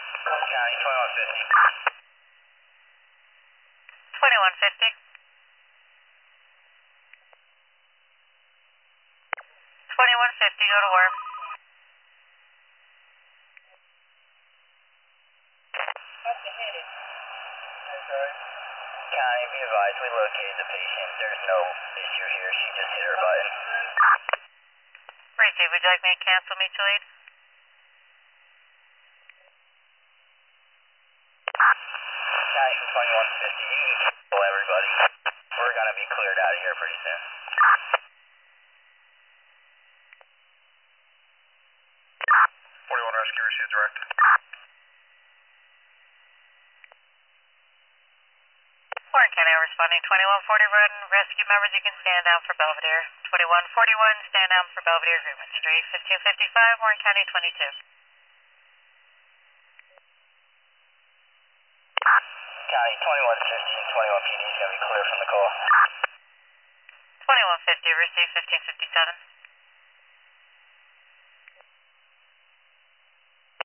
County 2150. 2150. 2150, go to work. County, be advised, we located the patient. There's no issue here. She just hit her button. Receive, would you like me to cancel mutual aid? County from 2150, you can cancel everybody. We're going to be cleared out of here pretty soon. 41 Rescue, receive direct. Warren County responding 2140 Road. Rescue members, you can stand down for Belvedere. 2141, stand down for Belvedere Agreement Street. 1555, Warren County 22. County 2150 and 21 PD is going to be clear from the call. 2150, receive 1557.